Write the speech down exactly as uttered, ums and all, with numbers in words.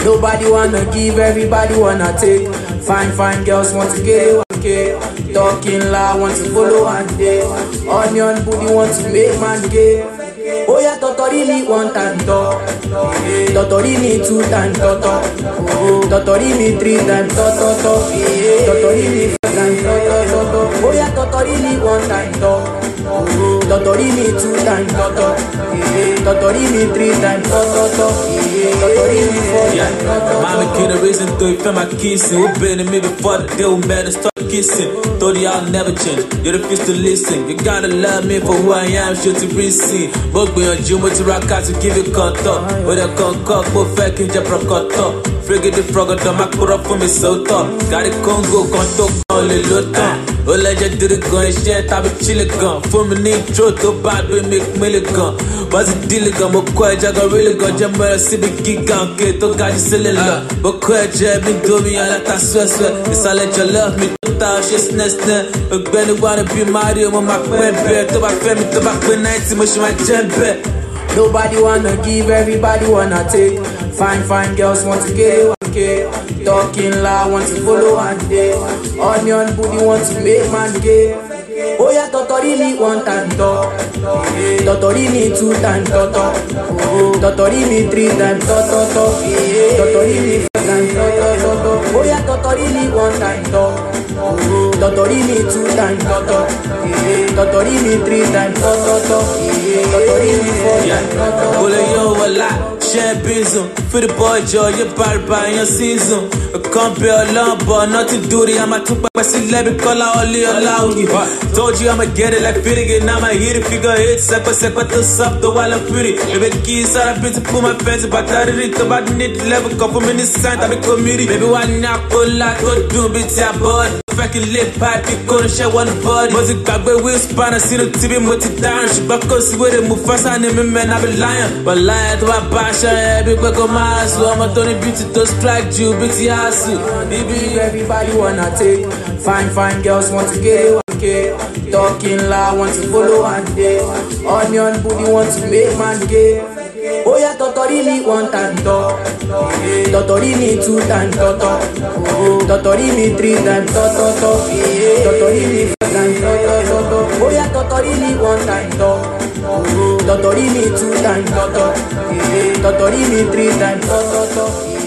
Nobody wanna give, everybody wanna take. Fine, fine girls want to get it, one K. Talking loud, want to follow one day. Onion booty want to make man gay. Oh yeah, Totori me one time talk. Totori me two time talk. Totori me three time talk. Totori me four time talk. Oh yeah, Totori me one time talk. Totori me two time talk. Totori me three time talk. Totori me four time talk. Mama get a reason to it, feel my kissing. We've been in me before the deal matter start kissing. Thought y'all never change, you're the first to listen. You gotta love me for who I am, sure to receive. But we on you, but to rock out to give you contour. With a concoct, but fake in Japra contour. Frigate the frog, the Mac put up for me so tough. Got it Congo, contour, only lotan. Oh, let you do the gun, shit, I be chilling gun. For me, need truth, to bad, we make milligan. Was it dealing gun, but quite jagger really gun. Jammer, see the gig gun, get to catch selling love. But quite jab, me do me, I let that sweat sweat. It's all let you love me, she's nest. But Benny wanna be Mario, my friend, to my family, to my friend, ninety, much my jump. Nobody wanna give, everybody wanna take. Fine, fine girls want to get it, one K. Talking loud, want to follow one day. Onion booty want to make man gay. Oh yeah, Totori me one time talk. Totori me two time talk. Totori me three time talk. Totori me four time talk. Oh yeah, Totori me one time talk. Totori me two time talk. Totori me three time talk. Totori me four time talk. Well, yo, a lot. Bism. For the boy Joe, you're bad by your season. I can't be alone, but nothing do it. I'm a two by celebrity color, only allow you. Told you I'ma get it like fitting it. Now I hit it, figure it. Second, second, to sub the while I'm pretty. Baby, keys are a bit to pull my pants, but I didn't talk about the need level. Couple minutes, sign, I'm a committee. Baby, why not pull like go do bit your boy? Fucking lip pipe, you couldn't share one body. Was it got by Will Spanner, see the T V multi down. She back us with it, move fast, I name man, I be lying. But lying to my bash. Big back on my ass, I'm a Tony beauty, just like you, beauty ass. Everybody wanna take. Fine, fine girls want to get it, one K. Talking loud, want to follow one day. Onion booty want to make man gay. Oh yeah, Totori me one time talk. Totori me two time talk. Totori me three time talk. Totori me four time talk. Oh yeah, Totori me one time talk. Totori me two time talk. Totori me three time talk.